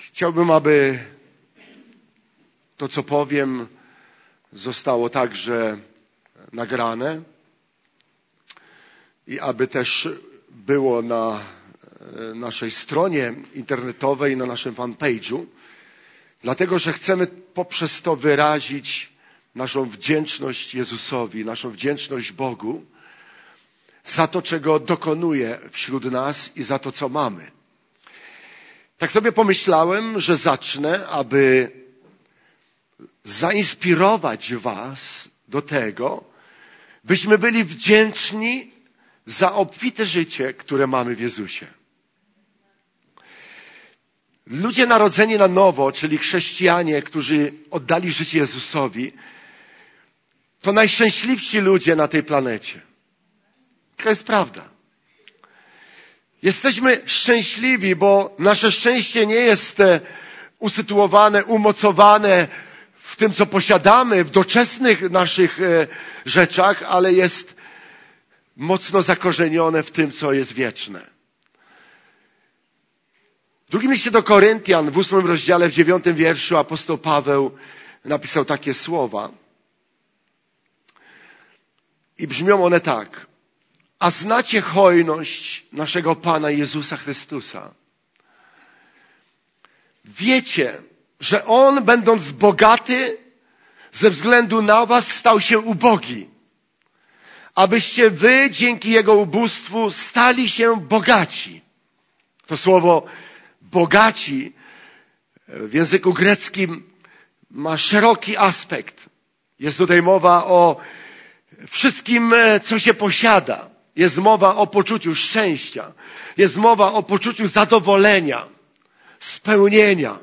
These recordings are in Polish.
Chciałbym, aby to, co powiem, zostało także nagrane i aby też było na naszej stronie internetowej, na naszym fanpage'u, dlatego że chcemy poprzez to wyrazić naszą wdzięczność Jezusowi, naszą wdzięczność Bogu za to, czego dokonuje wśród nas i za to, co mamy. Tak sobie pomyślałem, że zacznę, aby zainspirować was do tego, byśmy byli wdzięczni za obfite życie, które mamy w Jezusie. Ludzie narodzeni na nowo, czyli chrześcijanie, którzy oddali życie Jezusowi, to najszczęśliwsi ludzie na tej planecie. To jest prawda. Jesteśmy szczęśliwi, bo nasze szczęście nie jest usytuowane, umocowane w tym, co posiadamy, w doczesnych naszych rzeczach, ale jest mocno zakorzenione w tym, co jest wieczne. W drugim liście do Koryntian, w 8 rozdziale, w 9 wierszu apostoł Paweł napisał takie słowa. I brzmią one tak. A znacie hojność naszego Pana Jezusa Chrystusa. Wiecie, że On, będąc bogaty, ze względu na was stał się ubogi, abyście wy dzięki Jego ubóstwu stali się bogaci. To słowo bogaci w języku greckim ma szeroki aspekt. Jest tutaj mowa o wszystkim, co się posiada. Jest mowa o poczuciu szczęścia. Jest mowa o poczuciu zadowolenia, spełnienia.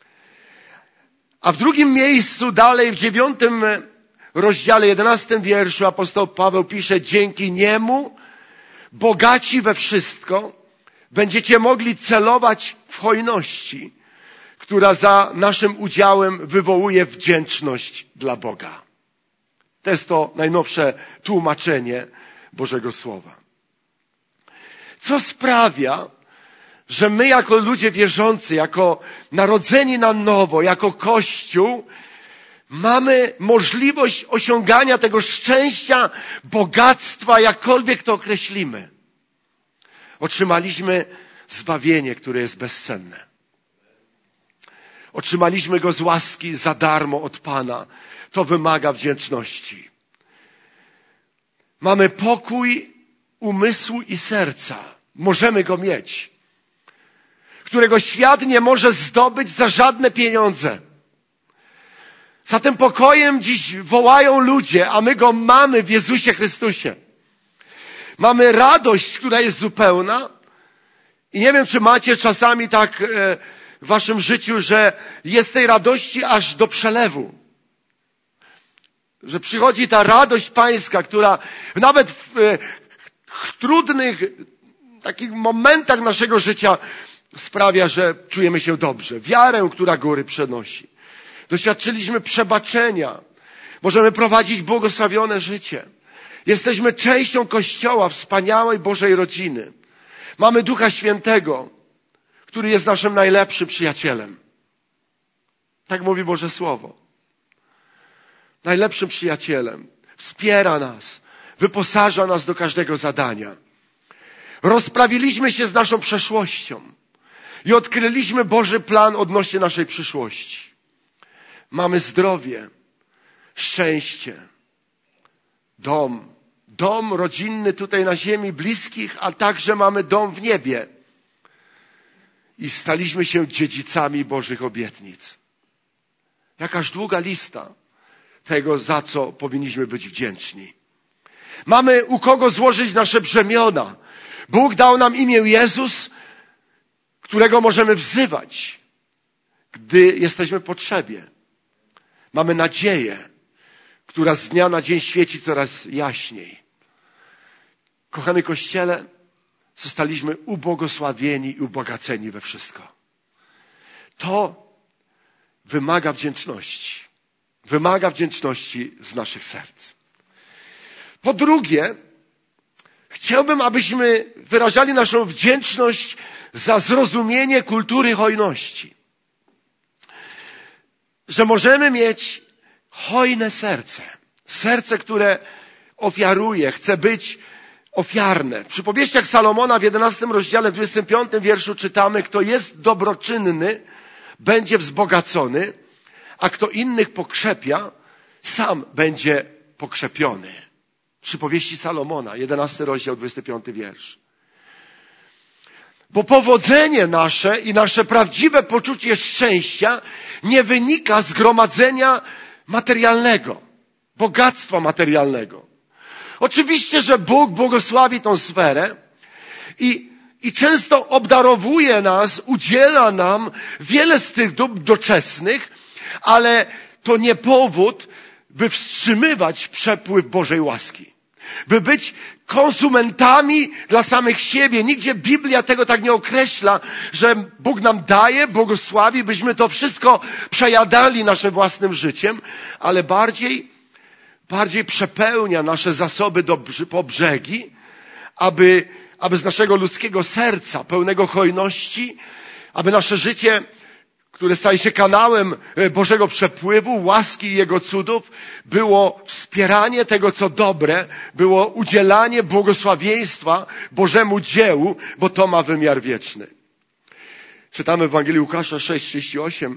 A w drugim miejscu, dalej w 9 rozdziale, 11 wierszu apostoł Paweł pisze, dzięki Niemu, bogaci we wszystko, będziecie mogli celować w hojności, która za naszym udziałem wywołuje wdzięczność dla Boga. To jest to najnowsze tłumaczenie Bożego Słowa. Co sprawia, że my jako ludzie wierzący, jako narodzeni na nowo, jako Kościół, mamy możliwość osiągania tego szczęścia, bogactwa, jakkolwiek to określimy. Otrzymaliśmy zbawienie, które jest bezcenne. Otrzymaliśmy go z łaski za darmo od Pana. To wymaga wdzięczności. Mamy pokój umysłu i serca. Możemy go mieć. Którego świat nie może zdobyć za żadne pieniądze. Za tym pokojem dziś wołają ludzie, a my go mamy w Jezusie Chrystusie. Mamy radość, która jest zupełna. I nie wiem, czy macie czasami tak w waszym życiu, że jest tej radości aż do przelewu. Że przychodzi ta radość pańska, która nawet w trudnych takich momentach naszego życia sprawia, że czujemy się dobrze. Wiarę, która góry przenosi. Doświadczyliśmy przebaczenia. Możemy prowadzić błogosławione życie. Jesteśmy częścią Kościoła, wspaniałej Bożej rodziny. Mamy Ducha Świętego, który jest naszym najlepszym przyjacielem. Tak mówi Boże Słowo. Najlepszym przyjacielem. Wspiera nas. Wyposaża nas do każdego zadania. Rozprawiliśmy się z naszą przeszłością i odkryliśmy Boży plan odnośnie naszej przyszłości. Mamy zdrowie, szczęście, dom rodzinny tutaj na ziemi, bliskich, a także mamy dom w niebie. I staliśmy się dziedzicami Bożych obietnic. Jakaż długa lista tego, za co powinniśmy być wdzięczni. Mamy u kogo złożyć nasze brzemiona. Bóg dał nam imię Jezus, którego możemy wzywać, gdy jesteśmy w potrzebie. Mamy nadzieję, która z dnia na dzień świeci coraz jaśniej. Kochany Kościele, zostaliśmy ubłogosławieni i ubogaceni we wszystko. To wymaga wdzięczności. Wymaga wdzięczności z naszych serc. Po drugie, chciałbym, abyśmy wyrażali naszą wdzięczność za zrozumienie kultury hojności. że możemy mieć hojne serce. Serce, które ofiaruje, chce być ofiarne. W przypowieściach Salomona w 11 rozdziale, 25 wierszu czytamy: kto jest dobroczynny, będzie wzbogacony, a kto innych pokrzepia, sam będzie pokrzepiony. Przypowieści Salomona, 11 rozdział, 25 wiersz. Bo powodzenie nasze i nasze prawdziwe poczucie szczęścia nie wynika z gromadzenia materialnego, bogactwa materialnego. Oczywiście, że Bóg błogosławi tą sferę i często obdarowuje nas, udziela nam wiele z tych dóbr doczesnych, ale to nie powód, by wstrzymywać przepływ Bożej łaski. By być konsumentami dla samych siebie. Nigdzie Biblia tego tak nie określa, że Bóg nam daje, błogosławi, byśmy to wszystko przejadali naszym własnym życiem, ale bardziej przepełnia nasze zasoby po brzegi, aby z naszego ludzkiego serca, pełnego hojności, aby nasze życie, które staje się kanałem Bożego przepływu, łaski i Jego cudów, było wspieranie tego, co dobre, było udzielanie błogosławieństwa Bożemu dziełu, bo to ma wymiar wieczny. Czytamy w Ewangelii Łukasza 6:38.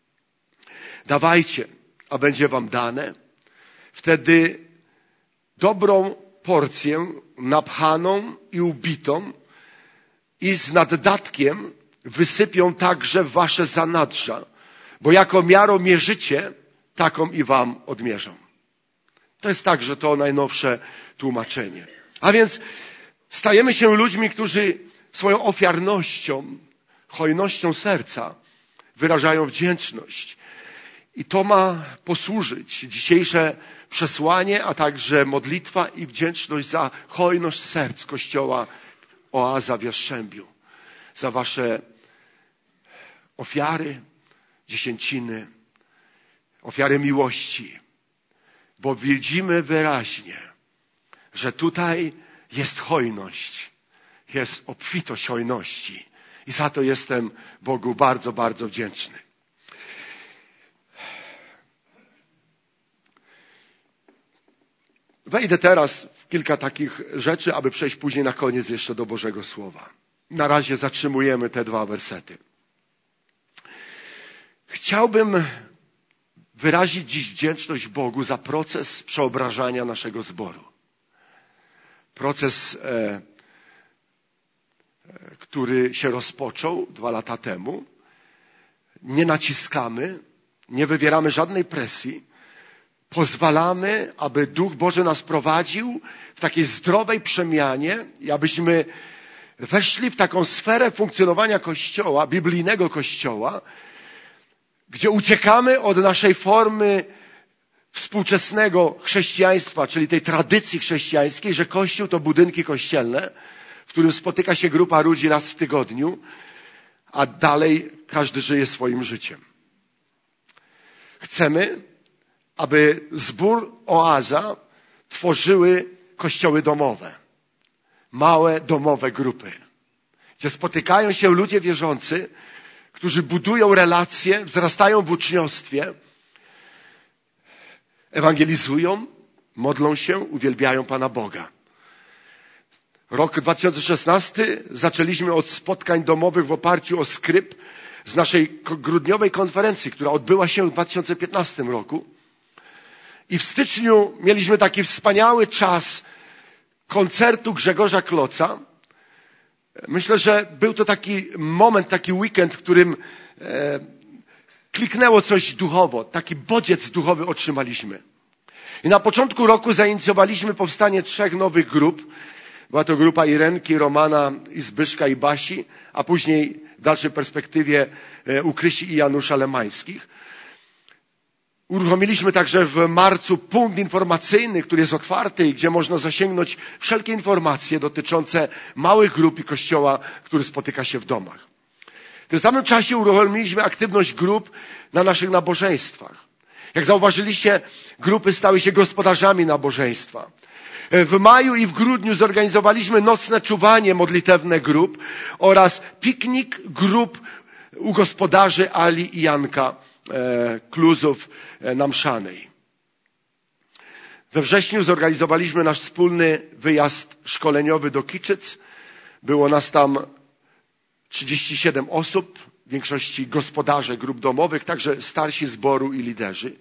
Dawajcie, a będzie wam dane. Wtedy dobrą porcję, napchaną i ubitą i z naddatkiem wysypią także wasze zanadrza, bo jaką miarą mierzycie, taką i wam odmierzą. To jest także to najnowsze tłumaczenie. A więc stajemy się ludźmi, którzy swoją ofiarnością, hojnością serca wyrażają wdzięczność. I to ma posłużyć dzisiejsze przesłanie, a także modlitwa i wdzięczność za hojność serc Kościoła Oaza w Jastrzębiu. Za wasze ofiary, dziesięciny, ofiary miłości. Bo widzimy wyraźnie, że tutaj jest hojność, jest obfitość hojności. I za to jestem Bogu bardzo, bardzo wdzięczny. Wejdę teraz w kilka takich rzeczy, aby przejść później na koniec jeszcze do Bożego Słowa. Na razie zatrzymujemy te 2 wersety. Chciałbym wyrazić dziś wdzięczność Bogu za proces przeobrażania naszego zboru. Proces, który się rozpoczął 2 lata temu. Nie naciskamy, nie wywieramy żadnej presji. Pozwalamy, aby Duch Boży nas prowadził w takiej zdrowej przemianie i abyśmy weszli w taką sferę funkcjonowania Kościoła, biblijnego Kościoła, gdzie uciekamy od naszej formy współczesnego chrześcijaństwa, czyli tej tradycji chrześcijańskiej, że Kościół to budynki kościelne, w którym spotyka się grupa ludzi raz w tygodniu, a dalej każdy żyje swoim życiem. Chcemy, aby zbór Oaza tworzyły kościoły domowe. Małe, domowe grupy, gdzie spotykają się ludzie wierzący, którzy budują relacje, wzrastają w uczniostwie, ewangelizują, modlą się, uwielbiają Pana Boga. Rok 2016 zaczęliśmy od spotkań domowych w oparciu o skrypt z naszej grudniowej konferencji, która odbyła się w 2015 roku. I w styczniu mieliśmy taki wspaniały czas koncertu Grzegorza Kloca. Myślę, że był to taki moment, taki weekend, w którym kliknęło coś duchowo. Taki bodziec duchowy otrzymaliśmy. I na początku roku zainicjowaliśmy powstanie 3 nowych grup. Była to grupa Irenki, Romana, i Zbyszka i Basi, a później w dalszej perspektywie u Krysi i Janusza Lemańskich. Uruchomiliśmy także w marcu punkt informacyjny, który jest otwarty i gdzie można zasięgnąć wszelkie informacje dotyczące małych grup i Kościoła, który spotyka się w domach. W tym samym czasie uruchomiliśmy aktywność grup na naszych nabożeństwach. Jak zauważyliście, grupy stały się gospodarzami nabożeństwa. W maju i w grudniu zorganizowaliśmy nocne czuwanie modlitewne grup oraz piknik grup u gospodarzy Ali i Janka Kluzów na Mszanej. We wrześniu zorganizowaliśmy nasz wspólny wyjazd szkoleniowy do Kiczyc. Było nas tam 37 osób, w większości gospodarze grup domowych, także starsi zboru i liderzy.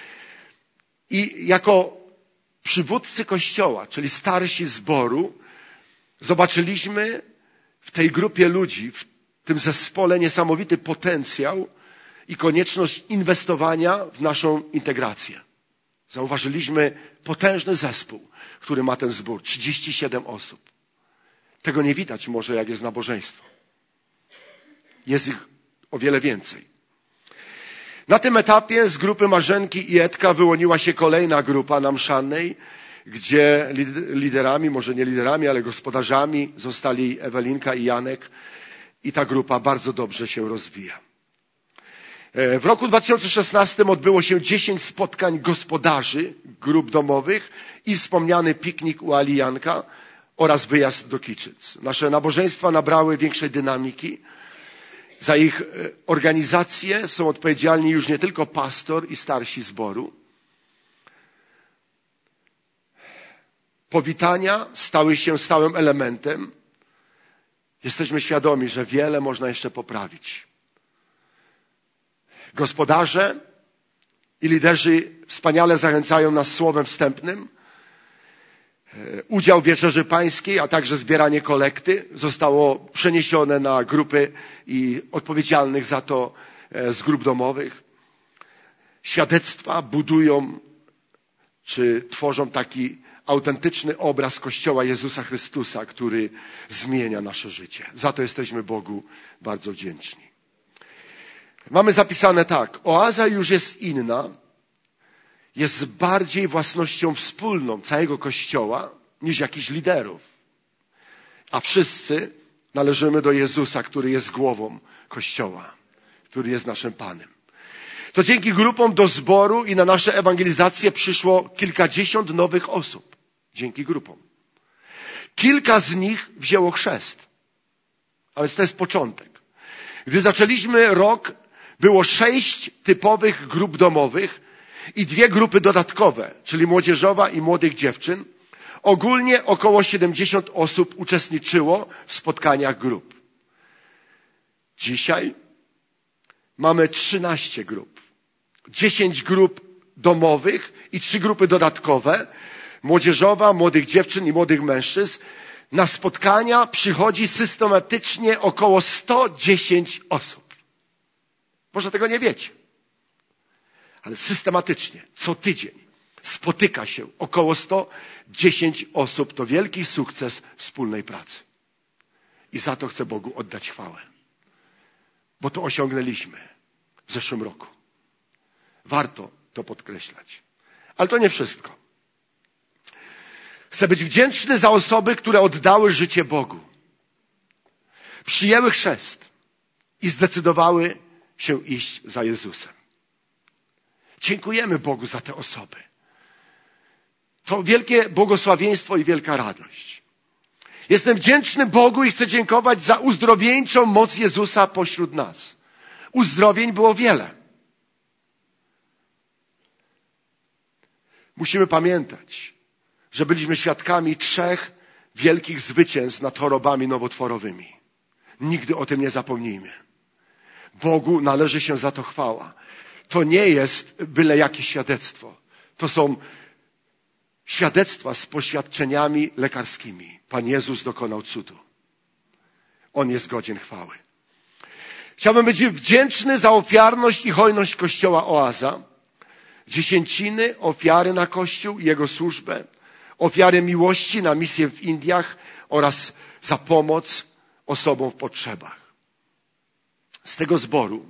I jako przywódcy Kościoła, czyli starsi zboru, zobaczyliśmy w tej grupie ludzi, w tym zespole niesamowity potencjał i konieczność inwestowania w naszą integrację. Zauważyliśmy potężny zespół, który ma ten zbór. 37 osób. Tego nie widać może, jak jest nabożeństwo. Jest ich o wiele więcej. Na tym etapie z grupy Marzenki i Edka wyłoniła się kolejna grupa na Mszanej, gdzie liderami, może nie liderami, ale gospodarzami zostali Ewelinka i Janek i ta grupa bardzo dobrze się rozwija. W roku 2016 odbyło się 10 spotkań gospodarzy grup domowych i wspomniany piknik u Ali Janka oraz wyjazd do Kiczyc. Nasze nabożeństwa nabrały większej dynamiki. Za ich organizację są odpowiedzialni już nie tylko pastor i starsi zboru. Powitania stały się stałym elementem. Jesteśmy świadomi, że wiele można jeszcze poprawić. Gospodarze i liderzy wspaniale zachęcają nas słowem wstępnym. Udział w Wieczerzy Pańskiej, a także zbieranie kolekty zostało przeniesione na grupy i odpowiedzialnych za to z grup domowych. Świadectwa budują czy tworzą taki autentyczny obraz Kościoła Jezusa Chrystusa, który zmienia nasze życie. Za to jesteśmy Bogu bardzo wdzięczni. Mamy zapisane tak. Oaza już jest inna, jest bardziej własnością wspólną całego Kościoła niż jakichś liderów. A wszyscy należymy do Jezusa, który jest głową Kościoła, który jest naszym Panem. To dzięki grupom do zboru i na nasze ewangelizacje przyszło kilkadziesiąt nowych osób. Dzięki grupom. Kilka z nich wzięło chrzest. A więc to jest początek. Gdy zaczęliśmy rok, było 6 typowych grup domowych i 2 grupy dodatkowe, czyli młodzieżowa i młodych dziewczyn. Ogólnie około 70 osób uczestniczyło w spotkaniach grup. Dzisiaj mamy 13 grup. 10 grup domowych i 3 grupy dodatkowe. Młodzieżowa, młodych dziewczyn i młodych mężczyzn. Na spotkania przychodzi systematycznie około 110 osób. Może tego nie wiecie. Ale systematycznie, co tydzień spotyka się około 110 osób. To wielki sukces wspólnej pracy. I za to chcę Bogu oddać chwałę. Bo to osiągnęliśmy w zeszłym roku. Warto to podkreślać. Ale to nie wszystko. Chcę być wdzięczny za osoby, które oddały życie Bogu. Przyjęły chrzest i zdecydowały się iść za Jezusem. Dziękujemy Bogu za te osoby. To wielkie błogosławieństwo i wielka radość. Jestem wdzięczny Bogu i chcę dziękować za uzdrowieńczą moc Jezusa pośród nas. Uzdrowień było wiele. Musimy pamiętać, że byliśmy świadkami 3 wielkich zwycięstw nad chorobami nowotworowymi. Nigdy o tym nie zapomnijmy. Bogu należy się za to chwała. To nie jest byle jakie świadectwo. To są świadectwa z poświadczeniami lekarskimi. Pan Jezus dokonał cudu. On jest godzien chwały. Chciałbym być wdzięczny za ofiarność i hojność Kościoła Oaza. Dziesięciny, ofiary na Kościół i jego służbę. Ofiary miłości na misję w Indiach oraz za pomoc osobom w potrzebach. Z tego zboru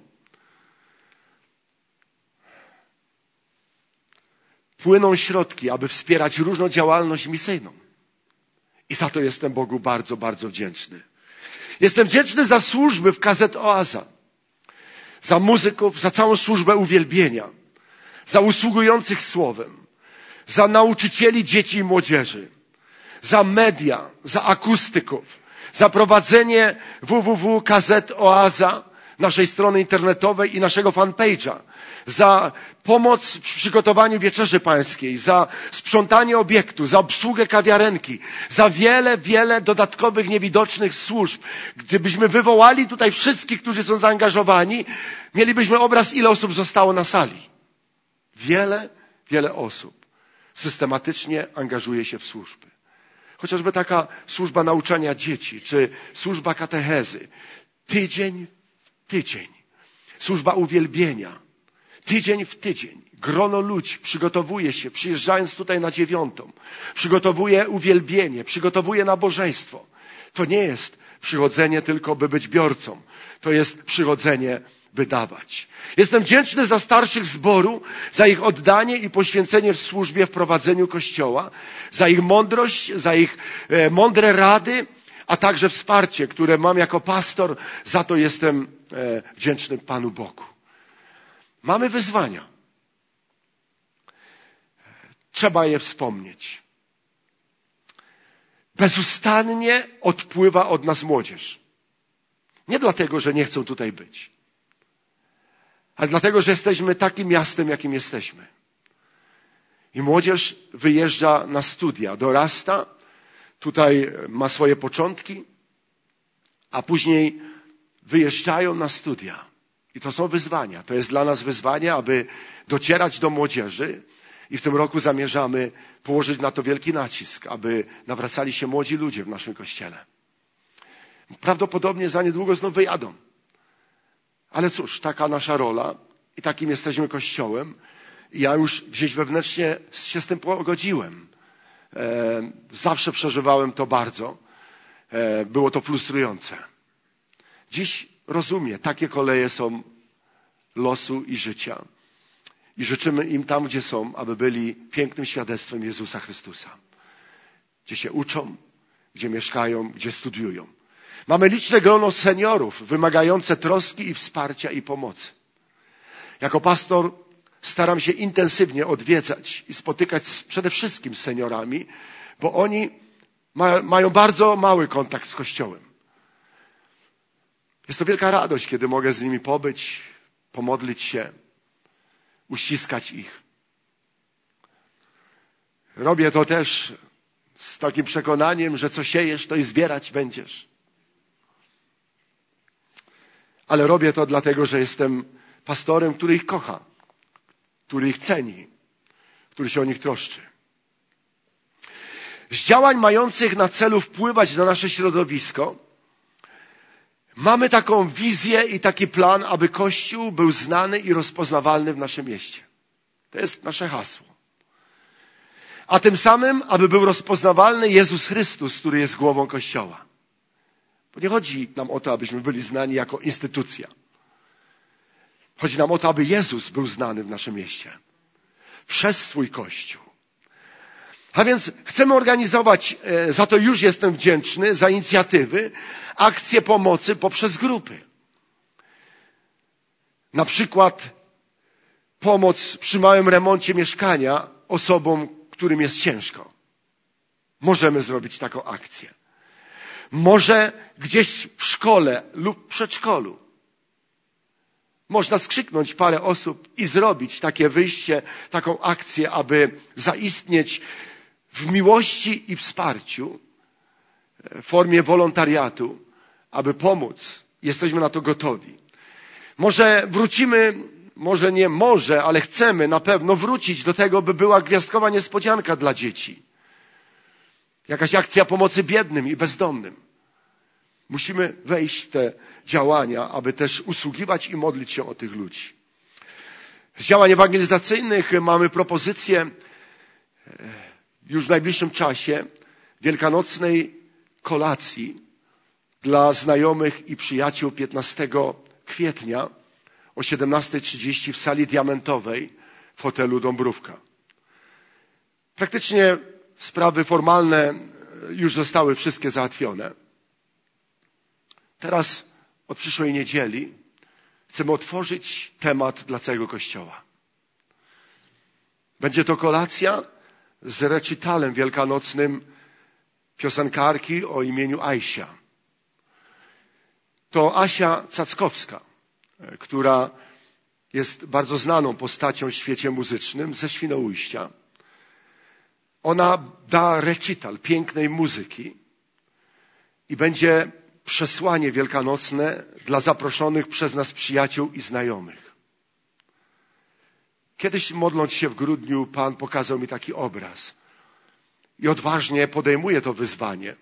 płyną środki, aby wspierać różną działalność misyjną. I za to jestem Bogu bardzo, bardzo wdzięczny. Jestem wdzięczny za służby w KZ Oaza. Za muzyków, za całą służbę uwielbienia. Za usługujących słowem. Za nauczycieli dzieci i młodzieży. Za media, za akustyków. Za prowadzenie www.KZ Oaza naszej strony internetowej i naszego fanpage'a, za pomoc w przygotowaniu wieczerzy pańskiej, za sprzątanie obiektu, za obsługę kawiarenki, za wiele, wiele dodatkowych niewidocznych służb. Gdybyśmy wywołali tutaj wszystkich, którzy są zaangażowani, mielibyśmy obraz, ile osób zostało na sali. Wiele, wiele osób systematycznie angażuje się w służby. Chociażby taka służba nauczania dzieci, czy służba katechezy. Tydzień w tydzień. Służba uwielbienia. Tydzień w tydzień. Grono ludzi przygotowuje się, przyjeżdżając tutaj na 9. Przygotowuje uwielbienie, przygotowuje nabożeństwo. To nie jest przychodzenie tylko, by być biorcą. To jest przychodzenie, by dawać. Jestem wdzięczny za starszych zboru, za ich oddanie i poświęcenie w służbie, w prowadzeniu Kościoła, za ich mądrość, za ich mądre rady, a także wsparcie, które mam jako pastor. Za to jestem wdzięczny Panu Bogu. Mamy wyzwania. Trzeba je wspomnieć. Bezustannie odpływa od nas młodzież. Nie dlatego, że nie chcą tutaj być, ale dlatego, że jesteśmy takim miastem, jakim jesteśmy. I młodzież wyjeżdża na studia, dorasta, tutaj ma swoje początki, a później wyjeżdżają na studia. I to są wyzwania. To jest dla nas wyzwanie, aby docierać do młodzieży. I w tym roku zamierzamy położyć na to wielki nacisk, aby nawracali się młodzi ludzie w naszym Kościele. Prawdopodobnie za niedługo znów wyjadą. Ale cóż, taka nasza rola i takim jesteśmy Kościołem. I ja już gdzieś wewnętrznie się z tym pogodziłem. Zawsze przeżywałem to bardzo. Było to frustrujące. Dziś rozumiem, takie koleje są losu i życia. I życzymy im tam, gdzie są, aby byli pięknym świadectwem Jezusa Chrystusa. Gdzie się uczą, gdzie mieszkają, gdzie studiują. Mamy liczne grono seniorów wymagające troski i wsparcia i pomocy. Jako pastor staram się intensywnie odwiedzać i spotykać przede wszystkim z seniorami, bo oni mają bardzo mały kontakt z Kościołem. Jest to wielka radość, kiedy mogę z nimi pobyć, pomodlić się, uściskać ich. Robię to też z takim przekonaniem, że co siejesz, to i zbierać będziesz. Ale robię to dlatego, że jestem pastorem, który ich kocha, który ich ceni, który się o nich troszczy. Z działań mających na celu wpływać na nasze środowisko mamy taką wizję i taki plan, aby Kościół był znany i rozpoznawalny w naszym mieście. To jest nasze hasło. A tym samym, aby był rozpoznawalny Jezus Chrystus, który jest głową Kościoła. Bo nie chodzi nam o to, abyśmy byli znani jako instytucja. Chodzi nam o to, aby Jezus był znany w naszym mieście. Przez swój Kościół. A więc chcemy organizować, za to już jestem wdzięczny, za inicjatywy, akcje pomocy poprzez grupy. Na przykład pomoc przy małym remoncie mieszkania osobom, którym jest ciężko. Możemy zrobić taką akcję. Może gdzieś w szkole lub przedszkolu można skrzyknąć parę osób i zrobić takie wyjście, taką akcję, aby zaistnieć w miłości i wsparciu w formie wolontariatu, aby pomóc. Jesteśmy na to gotowi. Może wrócimy, może nie może, ale chcemy na pewno wrócić do tego, by była gwiazdkowa niespodzianka dla dzieci. Jakaś akcja pomocy biednym i bezdomnym. Musimy wejść w te działania, aby też usługiwać i modlić się o tych ludzi. Z działań ewangelizacyjnych mamy propozycję już w najbliższym czasie wielkanocnej kolacji dla znajomych i przyjaciół 15 kwietnia o 17:30 w sali diamentowej w hotelu Dąbrówka. Praktycznie sprawy formalne już zostały wszystkie załatwione. Teraz od przyszłej niedzieli chcemy otworzyć temat dla całego Kościoła. Będzie to kolacja z recitalem wielkanocnym piosenkarki o imieniu Asia. To Asia Cackowska, która jest bardzo znaną postacią w świecie muzycznym ze Świnoujścia. Ona da recital pięknej muzyki i będzie przesłanie wielkanocne dla zaproszonych przez nas przyjaciół i znajomych. Kiedyś modląc się w grudniu, Pan pokazał mi taki obraz i odważnie podejmuję to wyzwanie.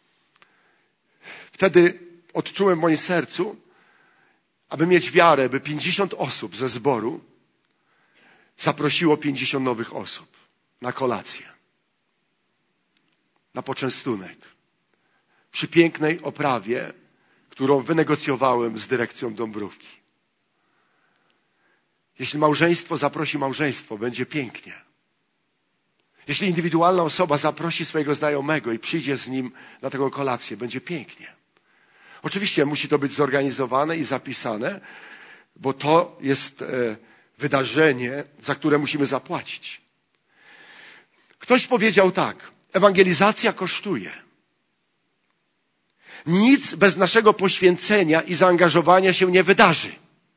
Wtedy odczułem w moim sercu, aby mieć wiarę, by 50 osób ze zboru zaprosiło 50 nowych osób na kolację, na poczęstunek, przy pięknej oprawie, którą wynegocjowałem z dyrekcją Dąbrówki. Jeśli małżeństwo zaprosi małżeństwo, będzie pięknie. Jeśli indywidualna osoba zaprosi swojego znajomego i przyjdzie z nim na taką kolację, będzie pięknie. Oczywiście musi to być zorganizowane i zapisane, bo to jest wydarzenie, za które musimy zapłacić. Ktoś powiedział tak: ewangelizacja kosztuje. Nic bez naszego poświęcenia i zaangażowania się nie wydarzy.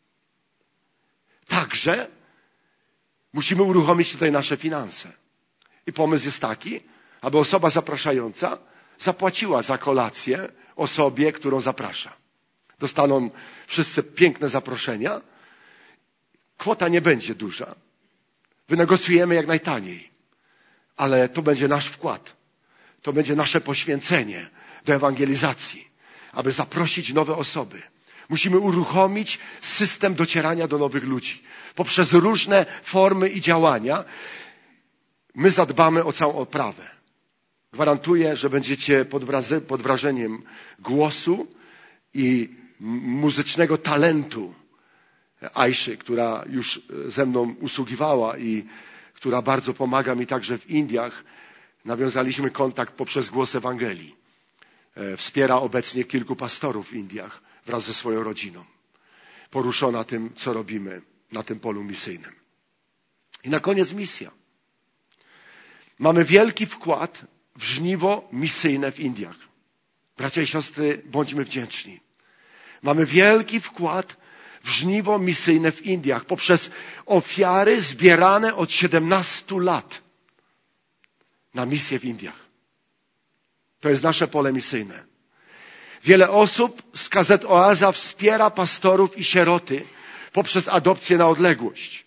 Także musimy uruchomić tutaj nasze finanse. I pomysł jest taki, aby osoba zapraszająca zapłaciła za kolację osobie, którą zaprasza. Dostaną wszyscy piękne zaproszenia. Kwota nie będzie duża. Wynegocjujemy jak najtaniej. Ale to będzie nasz wkład. To będzie nasze poświęcenie do ewangelizacji, aby zaprosić nowe osoby. Musimy uruchomić system docierania do nowych ludzi. Poprzez różne formy i działania my zadbamy o całą oprawę. Gwarantuję, że będziecie pod wrażeniem głosu i muzycznego talentu Ajszy, która już ze mną usługiwała i która bardzo pomaga mi także w Indiach. Nawiązaliśmy kontakt poprzez głos Ewangelii. Wspiera obecnie kilku pastorów w Indiach wraz ze swoją rodziną. Poruszona tym, co robimy na tym polu misyjnym. I na koniec misja. Mamy wielki wkład w żniwo misyjne w Indiach. Bracia i siostry, bądźmy wdzięczni. Mamy wielki wkład w żniwo misyjne w Indiach poprzez ofiary zbierane od 17 lat na misję w Indiach. To jest nasze pole misyjne. Wiele osób z KZ Oaza wspiera pastorów i sieroty poprzez adopcję na odległość.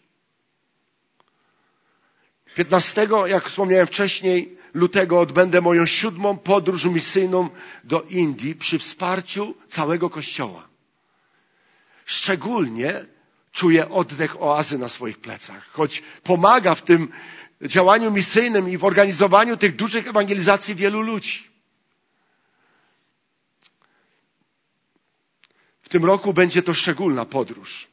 15, jak wspomniałem wcześniej, lutego odbędę moją 7. podróż misyjną do Indii przy wsparciu całego Kościoła. Szczególnie czuję oddech Oazy na swoich plecach, choć pomaga w tym działaniu misyjnym i w organizowaniu tych dużych ewangelizacji wielu ludzi. W tym roku będzie to szczególna podróż.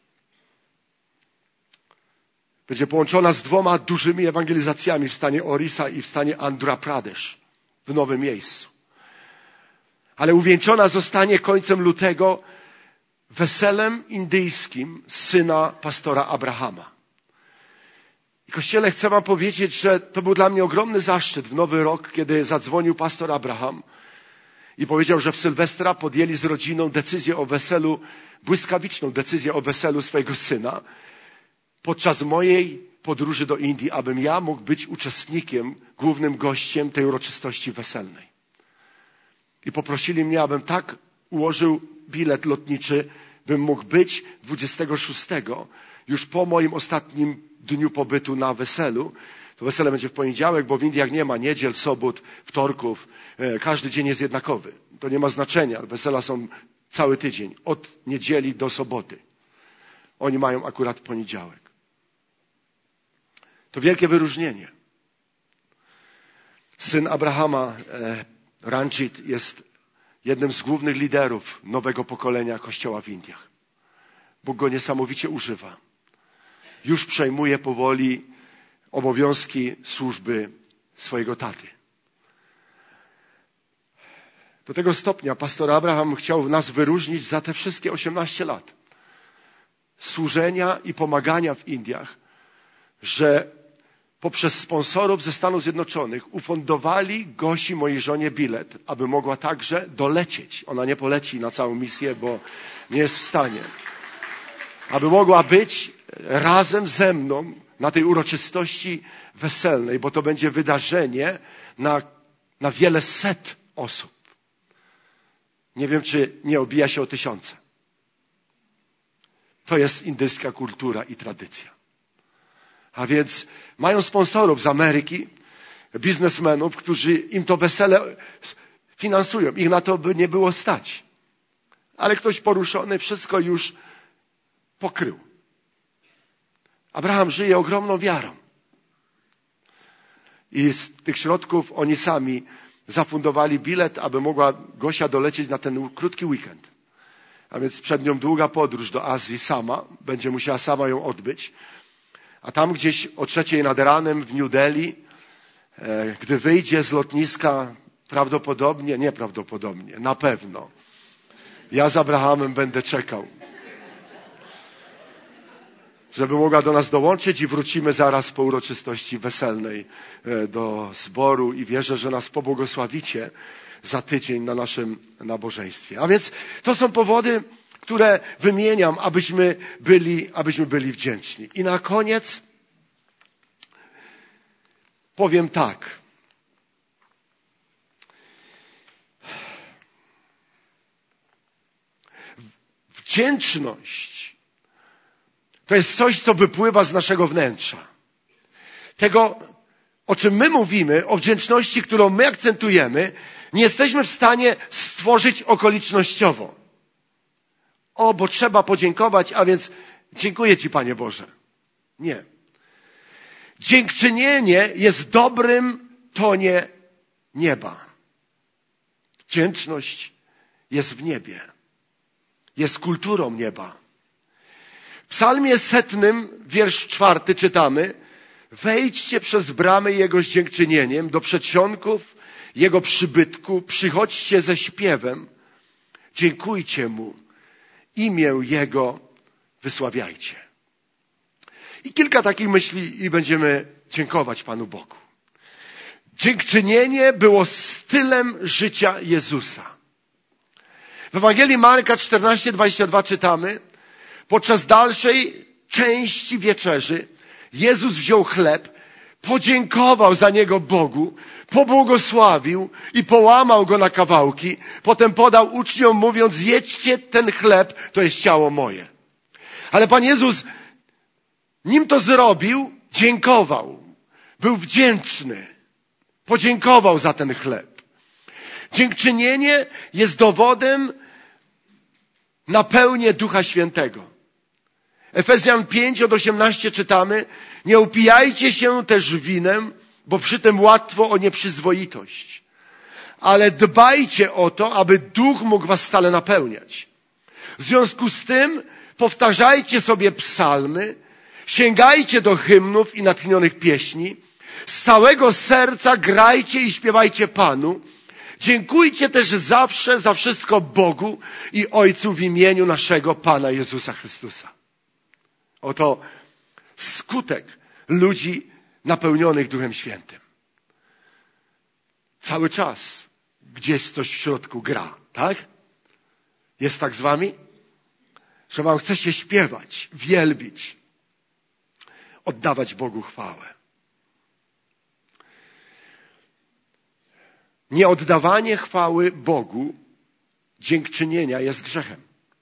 Będzie połączona z 2 dużymi ewangelizacjami w stanie Orissa i w stanie Andhra Pradesh, w nowym miejscu. Ale uwieńczona zostanie końcem lutego weselem indyjskim syna pastora Abrahama. I Kościele, chcę wam powiedzieć, że to był dla mnie ogromny zaszczyt w Nowy Rok, kiedy zadzwonił pastor Abraham i powiedział, że w Sylwestra podjęli z rodziną decyzję o weselu, błyskawiczną decyzję o weselu swojego syna, podczas mojej podróży do Indii, abym ja mógł być uczestnikiem, głównym gościem tej uroczystości weselnej. I poprosili mnie, abym tak ułożył bilet lotniczy, bym mógł być 26, już po moim ostatnim dniu pobytu na weselu. To wesele będzie w poniedziałek, bo w Indiach nie ma niedziel, sobot, wtorków. Każdy dzień jest jednakowy. To nie ma znaczenia. Wesela są cały tydzień, od niedzieli do soboty. Oni mają akurat poniedziałek. To wielkie wyróżnienie. Syn Abrahama, Ranjit, jest jednym z głównych liderów nowego pokolenia Kościoła w Indiach. Bóg go niesamowicie używa. Już przejmuje powoli obowiązki służby swojego taty. Do tego stopnia pastor Abraham chciał nas wyróżnić za te wszystkie 18 lat służenia i pomagania w Indiach, że poprzez sponsorów ze Stanów Zjednoczonych ufundowali Gosi, mojej żonie, bilet, aby mogła także dolecieć. Ona nie poleci na całą misję, bo nie jest w stanie. aby mogła być razem ze mną na tej uroczystości weselnej, bo to będzie wydarzenie na wiele set osób. Nie wiem, czy nie obija się o 1000. To jest indyjska kultura i tradycja. A więc mają sponsorów z Ameryki, biznesmenów, którzy im to wesele finansują. Ich na to by nie było stać. Ale ktoś poruszony wszystko już pokrył. Abraham żyje ogromną wiarą. I z tych środków oni sami zafundowali bilet, aby mogła Gosia dolecieć na ten krótki weekend. A więc przed nią długa podróż do Azji sama. Będzie musiała sama ją odbyć. A tam gdzieś o 3:00 nad ranem w New Delhi, gdy wyjdzie z lotniska, nieprawdopodobnie, na pewno. Ja z Abrahamem będę czekał, żeby mogła do nas dołączyć i wrócimy zaraz po uroczystości weselnej do zboru i wierzę, że nas pobłogosławicie za tydzień na naszym nabożeństwie. A więc to są powody, które wymieniam, abyśmy byli wdzięczni. I na koniec powiem tak. Wdzięczność to jest coś, co wypływa z naszego wnętrza. Tego, o czym my mówimy, o wdzięczności, którą my akcentujemy, nie jesteśmy w stanie stworzyć okolicznościowo. Bo trzeba podziękować, a więc dziękuję Ci, Panie Boże. Nie. Dziękczynienie jest w dobrym tonie nieba. Wdzięczność jest w niebie. Jest kulturą nieba. W Psalmie 100, wiersz 4 czytamy: wejdźcie przez bramy Jego z dziękczynieniem, do przedsionków Jego przybytku, przychodźcie ze śpiewem, dziękujcie Mu, imię Jego wysławiajcie. I kilka takich myśli i będziemy dziękować Panu Bogu. Dziękczynienie było stylem życia Jezusa. W Ewangelii Marka 14:22 czytamy: podczas dalszej części wieczerzy Jezus wziął chleb, podziękował za niego Bogu, pobłogosławił i połamał go na kawałki. Potem podał uczniom, mówiąc: jedźcie ten chleb, to jest ciało moje. Ale Pan Jezus, nim to zrobił, dziękował. Był wdzięczny. Podziękował za ten chleb. Dziękczynienie jest dowodem na pełnię Ducha Świętego. Efezjan 5:18 czytamy: nie upijajcie się też winem, bo przy tym łatwo o nieprzyzwoitość. Ale dbajcie o to, aby Duch mógł was stale napełniać. W związku z tym powtarzajcie sobie psalmy, sięgajcie do hymnów i natchnionych pieśni, z całego serca grajcie i śpiewajcie Panu. Dziękujcie też zawsze za wszystko Bogu i Ojcu w imieniu naszego Pana Jezusa Chrystusa. Oto skutek ludzi napełnionych Duchem Świętym. Cały czas gdzieś coś w środku gra, tak? Jest tak z wami? Że wam chce się śpiewać, wielbić, oddawać Bogu chwałę. Nieoddawanie chwały Bogu, dziękczynienia jest grzechem.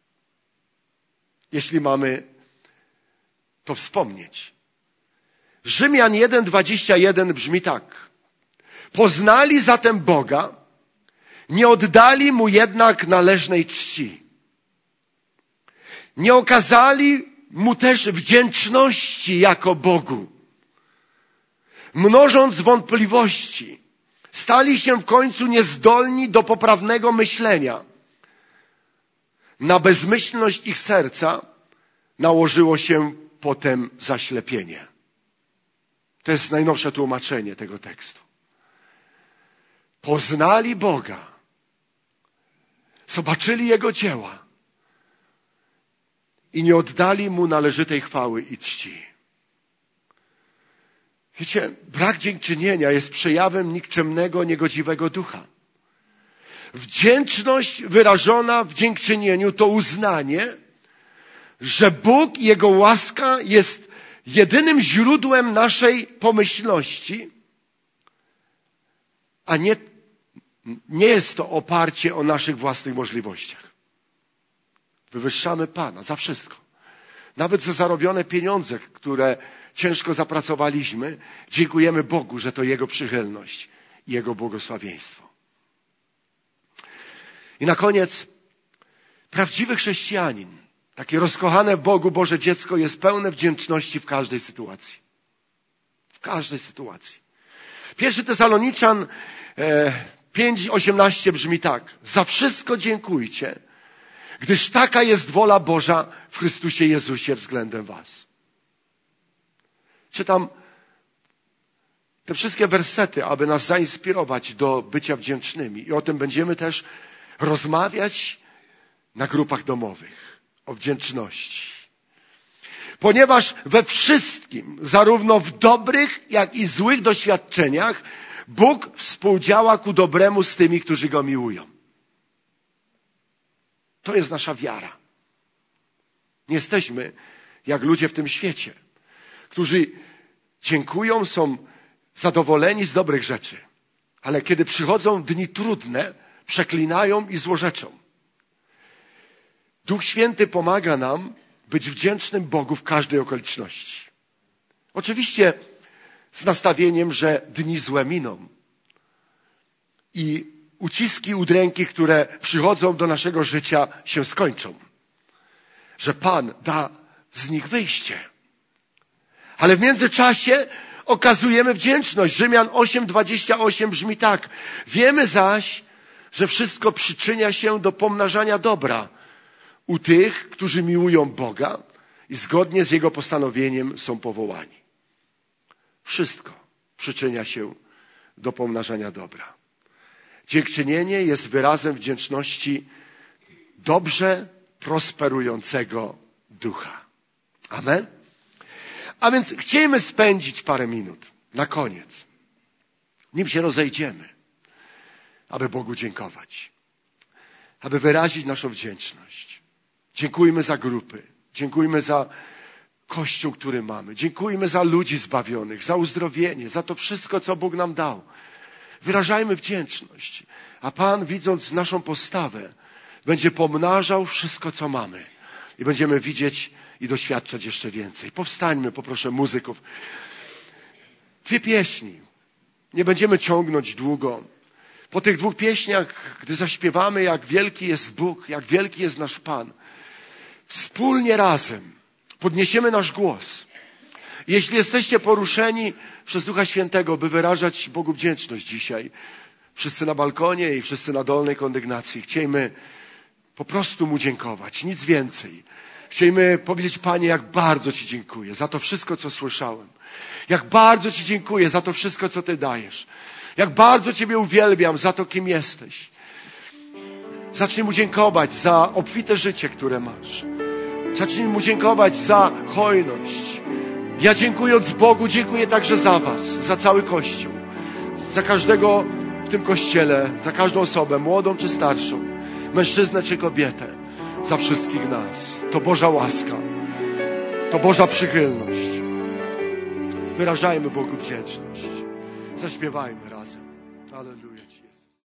Jeśli mamy to wspomnieć. Rzymian 1:21 brzmi tak: poznali zatem Boga, nie oddali Mu jednak należnej czci. Nie okazali Mu też wdzięczności jako Bogu. Mnożąc wątpliwości, stali się w końcu niezdolni do poprawnego myślenia. Na bezmyślność ich serca nałożyło się potem zaślepienie. To jest najnowsze tłumaczenie tego tekstu. Poznali Boga. Zobaczyli Jego dzieła. I nie oddali Mu należytej chwały i czci. Wiecie, brak dziękczynienia jest przejawem nikczemnego, niegodziwego ducha. Wdzięczność wyrażona w dziękczynieniu to uznanie, że Bóg i Jego łaska jest jedynym źródłem naszej pomyślności, a nie jest to oparcie o naszych własnych możliwościach. Wywyższamy Pana za wszystko. Nawet za zarobione pieniądze, które ciężko zapracowaliśmy, dziękujemy Bogu, że to Jego przychylność i Jego błogosławieństwo. I na koniec, prawdziwy chrześcijanin, takie rozkochane w Bogu Boże dziecko jest pełne wdzięczności w każdej sytuacji. W każdej sytuacji. 1 Tesaloniczan 5:18 brzmi tak. Za wszystko dziękujcie, gdyż taka jest wola Boża w Chrystusie Jezusie względem was. Czytam te wszystkie wersety, aby nas zainspirować do bycia wdzięcznymi. I o tym będziemy też rozmawiać na grupach domowych. O wdzięczności. Ponieważ we wszystkim, zarówno w dobrych, jak i złych doświadczeniach, Bóg współdziała ku dobremu z tymi, którzy Go miłują. To jest nasza wiara. Nie jesteśmy jak ludzie w tym świecie, którzy dziękują, są zadowoleni z dobrych rzeczy. Ale kiedy przychodzą dni trudne, przeklinają i złorzeczą. Duch Święty pomaga nam być wdzięcznym Bogu w każdej okoliczności. Oczywiście z nastawieniem, że dni złe miną. I uciski, udręki, które przychodzą do naszego życia, się skończą. Że Pan da z nich wyjście. Ale w międzyczasie okazujemy wdzięczność. Rzymian 8:28 brzmi tak. Wiemy zaś, że wszystko przyczynia się do pomnażania dobra u tych, którzy miłują Boga i zgodnie z Jego postanowieniem są powołani. Wszystko przyczynia się do pomnażania dobra. Dziękczynienie jest wyrazem wdzięczności dobrze prosperującego ducha. Amen? A więc chcielibyśmy spędzić parę minut na koniec, nim się rozejdziemy, aby Bogu dziękować, aby wyrazić naszą wdzięczność. Dziękujmy za grupy, dziękujmy za Kościół, który mamy, dziękujmy za ludzi zbawionych, za uzdrowienie, za to wszystko, co Bóg nam dał. Wyrażajmy wdzięczność, a Pan, widząc naszą postawę, będzie pomnażał wszystko, co mamy i będziemy widzieć i doświadczać jeszcze więcej. Powstańmy, poproszę muzyków. 2 pieśni. Nie będziemy ciągnąć długo. Po tych 2 pieśniach, gdy zaśpiewamy, jak wielki jest Bóg, jak wielki jest nasz Pan, wspólnie razem podniesiemy nasz głos. Jeśli jesteście poruszeni przez Ducha Świętego, by wyrażać Bogu wdzięczność dzisiaj, wszyscy na balkonie i wszyscy na dolnej kondygnacji, chciejmy po prostu Mu dziękować, nic więcej. Chciejmy powiedzieć, Panie, jak bardzo Ci dziękuję za to wszystko, co słyszałem. Jak bardzo Ci dziękuję za to wszystko, co Ty dajesz. Jak bardzo Ciebie uwielbiam za to, kim jesteś. Zacznij Mu dziękować za obfite życie, które masz. Zacznij Mu dziękować za hojność. Ja dziękując Bogu, dziękuję także za Was, za cały Kościół. Za każdego w tym Kościele, za każdą osobę, młodą czy starszą, mężczyznę czy kobietę, za wszystkich nas. To Boża łaska, to Boża przychylność. Wyrażajmy Bogu wdzięczność. Zaśpiewajmy razem.